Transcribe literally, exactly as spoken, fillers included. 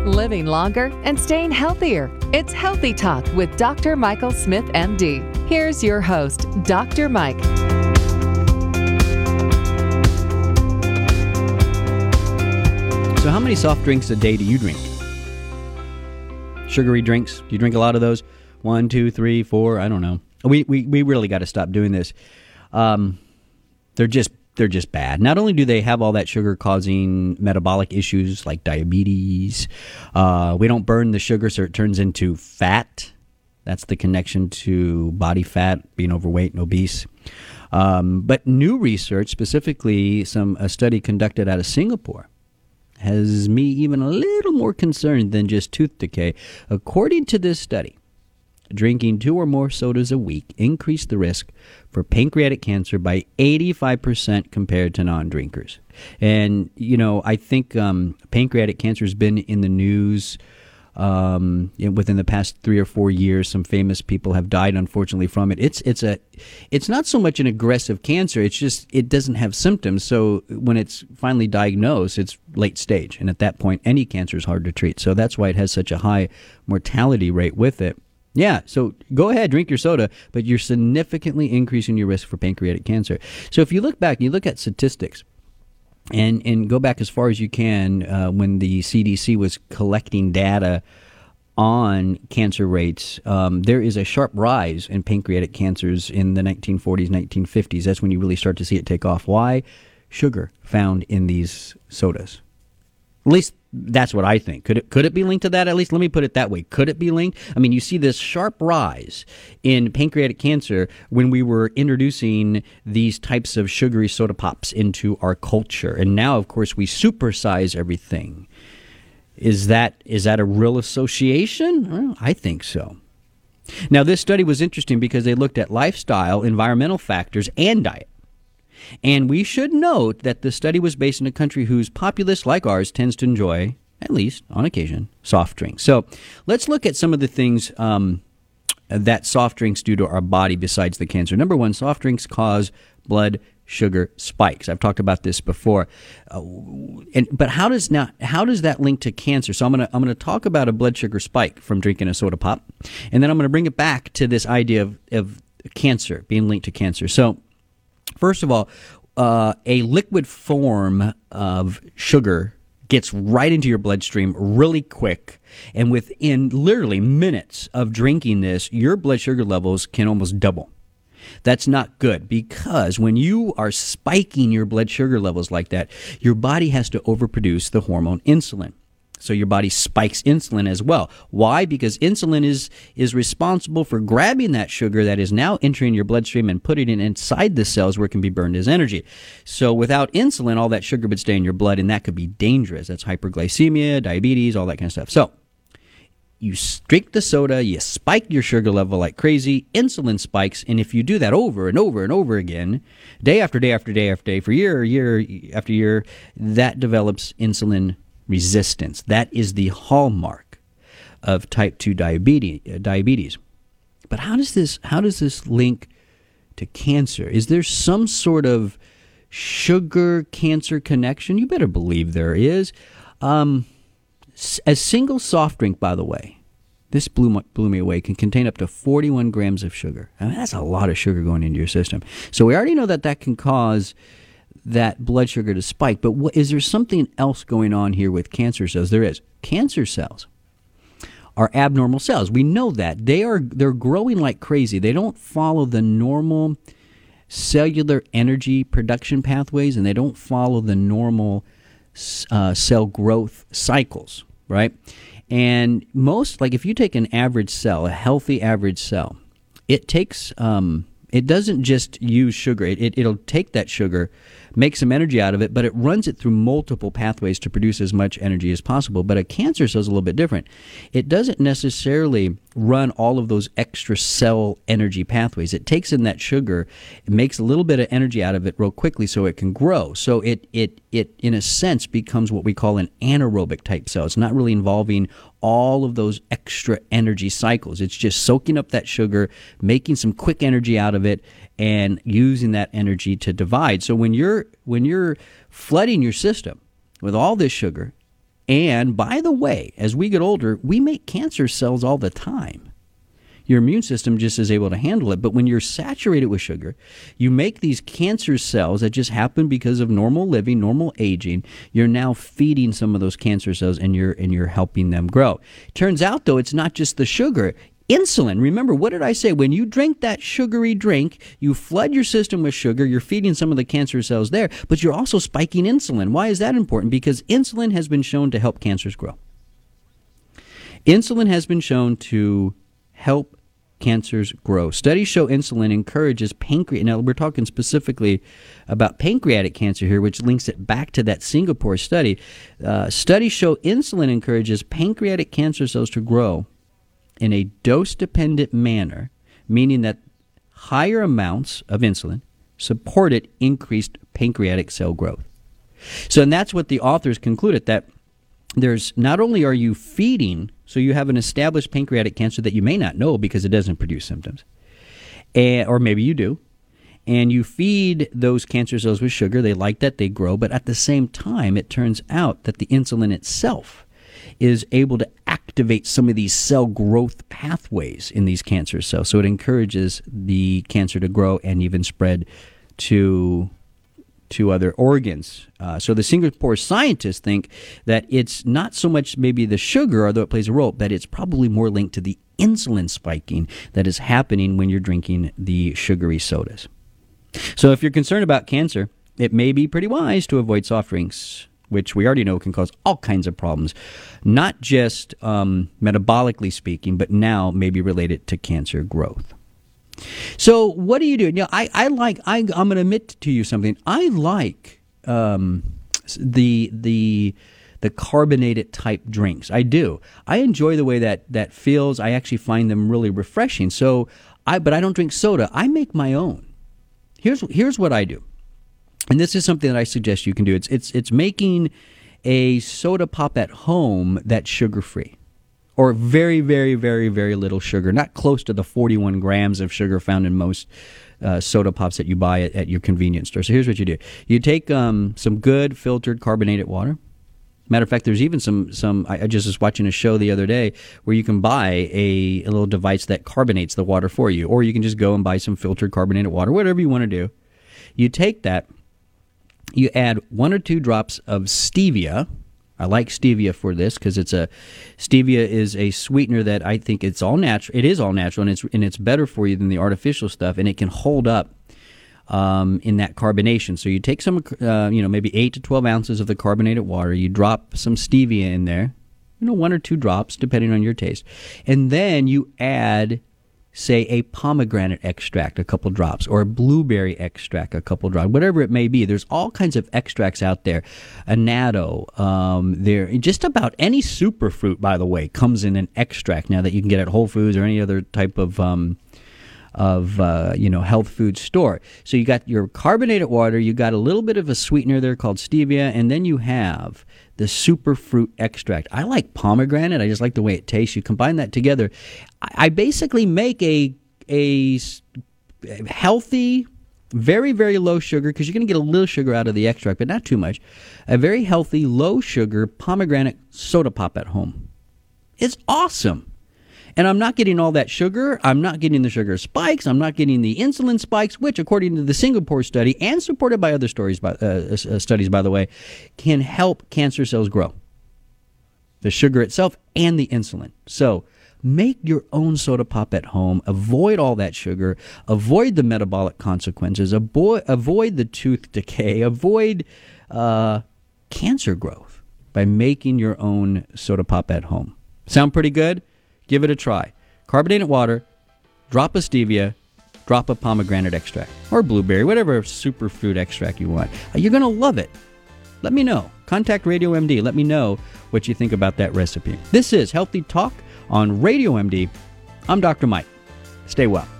living longer and staying healthier. It's Healthy Talk with Doctor Michael Smith, M D. Here's your host, Doctor Mike. So how many soft drinks a day do you drink? Sugary drinks? Do you drink a lot of those? One, two, three, four, I don't know. We we, we really got to stop doing this. Um, they're just they're just bad. Not only do they have all that sugar causing metabolic issues like diabetes, uh, we don't burn the sugar so it turns into fat. That's the connection to body fat, being overweight and obese. Um, but new research, specifically some a study conducted out of Singapore, has me even a little more concerned than just tooth decay. According to this study, drinking two or more sodas a week increased the risk for pancreatic cancer by eighty-five percent compared to non-drinkers. And, you know, I think um, pancreatic cancer has been in the news um, within the past three or four years. Some famous people have died, unfortunately, from it. It's it's a it's not so much an aggressive cancer. It's just it doesn't have symptoms. So when it's finally diagnosed, it's late stage. And at that point, any cancer is hard to treat. So that's why it has such a high mortality rate with it. Yeah, so go ahead, drink your soda, but you're significantly increasing your risk for pancreatic cancer. So if you look back, you look at statistics, and, and go back as far as you can uh, when the C D C was collecting data on cancer rates, um, there is a sharp rise in pancreatic cancers in the nineteen forties, nineteen fifties. That's when you really start to see it take off. Why? Sugar found in these sodas. At least that's what I think. Could it could it be linked to that? At least let me put it that way. Could it be linked? I mean, you see this sharp rise in pancreatic cancer when we were introducing these types of sugary soda pops into our culture. And now, of course, we supersize everything. Is that is that a real association? Well, I think so. Now, this study was interesting because they looked at lifestyle, environmental factors, and diet. And we should note that the study was based in a country whose populace, like ours, tends to enjoy, at least on occasion, soft drinks. So let's look at some of the things um, that soft drinks do to our body besides the cancer. Number one, soft drinks cause blood sugar spikes. I've talked about this before. Uh, and but how does now how does that link to cancer? So I'm gonna I'm gonna talk about a blood sugar spike from drinking a soda pop, and then I'm gonna bring it back to this idea of, of cancer being linked to cancer. So first of all, uh, a liquid form of sugar gets right into your bloodstream really quick. And within literally minutes of drinking this, your blood sugar levels can almost double. That's not good because when you are spiking your blood sugar levels like that, your body has to overproduce the hormone insulin. So your body spikes insulin as well. Why? Because insulin is is responsible for grabbing that sugar that is now entering your bloodstream and putting it inside the cells where it can be burned as energy. So without insulin, all that sugar would stay in your blood, and that could be dangerous. That's hyperglycemia, diabetes, all that kind of stuff. So you drink the soda, you spike your sugar level like crazy, insulin spikes, and if you do that over and over and over again, day after day after day after day, for year, year after year, that develops insulin resistance. That is the hallmark of type two diabetes. Diabetes. But how does this how does this link to cancer? Is there some sort of sugar cancer connection? You better believe there is. Um, a single soft drink, by the way, this blew, blew me away, can contain up to forty-one grams of sugar. I mean, that's a lot of sugar going into your system. So we already know that that can cause that blood sugar to spike. But what, is there something else going on here with cancer cells? There is. Cancer cells are abnormal cells. We know that. They are, they're growing like crazy. They don't follow the normal cellular energy production pathways, and they don't follow the normal uh, cell growth cycles, right? And most, like if you take an average cell, a healthy average cell, it takes, um, it doesn't just use sugar. It, it, it'll take that sugar, make some energy out of it, but it runs it through multiple pathways to produce as much energy as possible. But a cancer cell is a little bit different. It doesn't necessarily run all of those extra cell energy pathways. It takes in that sugar, it makes a little bit of energy out of it real quickly so it can grow. So it, it, it in a sense, becomes what we call an anaerobic type cell. It's not really involving all of those extra energy cycles. It's just soaking up that sugar, making some quick energy out of it, and using that energy to divide. So when you're when you're flooding your system with all this sugar, And by the way, as we get older, we make cancer cells all the time. Your immune system just is able to handle it. But when you're saturated with sugar, you make these cancer cells that just happen because of normal living, normal aging. You're now feeding some of those cancer cells, and you're and you're helping them grow. Turns out, though, it's not just the sugar. Insulin, remember, what did I say? When you drink that sugary drink, you flood your system with sugar, you're feeding some of the cancer cells there, but you're also spiking insulin. Why is that important? Because insulin has been shown to help cancers grow. Insulin has been shown to help cancers grow. Studies show insulin encourages pancreas. Now, we're talking specifically about pancreatic cancer here, which links it back to that Singapore study. Uh, studies show insulin encourages pancreatic cancer cells to grow in a dose-dependent manner, meaning that higher amounts of insulin supported increased pancreatic cell growth. So, and that's what the authors concluded, that there's not only are you feeding, so you have an established pancreatic cancer that you may not know because it doesn't produce symptoms, and, or maybe you do, and you feed those cancer cells with sugar, they like that, they grow, but at the same time, it turns out that the insulin itself is able to activate some of these cell growth pathways in these cancer cells. So it encourages the cancer to grow and even spread to to other organs. Uh, so the Singapore scientists think that it's not so much maybe the sugar, although it plays a role, but it's probably more linked to the insulin spiking that is happening when you're drinking the sugary sodas. So if you're concerned about cancer, it may be pretty wise to avoid soft drinks, which we already know can cause all kinds of problems, not just um, metabolically speaking, but now maybe related to cancer growth. So what do you do? You know, I, I like, I, I'm going to admit to you something. I like um, the the the carbonated type drinks. I do. I enjoy the way that, that feels. I actually find them really refreshing. So, I but I don't drink soda. I make my own. Here's here's what I do. And this is something that I suggest you can do. It's it's it's making a soda pop at home that's sugar-free, or very, very, very, very little sugar, not close to the forty-one grams of sugar found in most uh, soda pops that you buy at, at your convenience store. So here's what you do. You take um, some good filtered carbonated water. Matter of fact, there's even some, some I just was watching a show the other day where you can buy a, a little device that carbonates the water for you, or you can just go and buy some filtered carbonated water, whatever you want to do. You take that. You add one or two drops of stevia. I like stevia for this because it's a stevia is a sweetener that I think it's all natural. It is all natural, and it's and it's better for you than the artificial stuff, and it can hold up um, in that carbonation. So you take some, uh, you know, maybe eight to twelve ounces of the carbonated water. You drop some stevia in there, you know, one or two drops depending on your taste, and then you add, say, a pomegranate extract, a couple drops, or a blueberry extract, a couple drops, whatever it may be. There's all kinds of extracts out there. Annatto, um, there, just about any superfruit, by the way, comes in an extract now that you can get at Whole Foods or any other type of um, of uh, you know health food store. So you got your carbonated water, you got a little bit of a sweetener there called stevia, and then you have the superfruit extract. I like pomegranate. I just like the way it tastes. You combine that together. I basically make a a healthy, very, very low sugar, because you're going to get a little sugar out of the extract, but not too much. A very healthy, low sugar pomegranate soda pop at home. It's awesome. And I'm not getting all that sugar. I'm not getting the sugar spikes. I'm not getting the insulin spikes, which, according to the Singapore study, and supported by other stories, by, uh, uh, studies, by the way, can help cancer cells grow. The sugar itself and the insulin. So make your own soda pop at home. Avoid all that sugar. Avoid the metabolic consequences. Avoid, avoid the tooth decay. Avoid uh, cancer growth by making your own soda pop at home. Sound pretty good? Give it a try. Carbonated water, drop a stevia, drop a pomegranate extract, or blueberry, whatever superfood extract you want. You're going to love it. Let me know. Contact Radio M D. Let me know what you think about that recipe. This is Healthy Talk on Radio M D. I'm Doctor Mike. Stay well.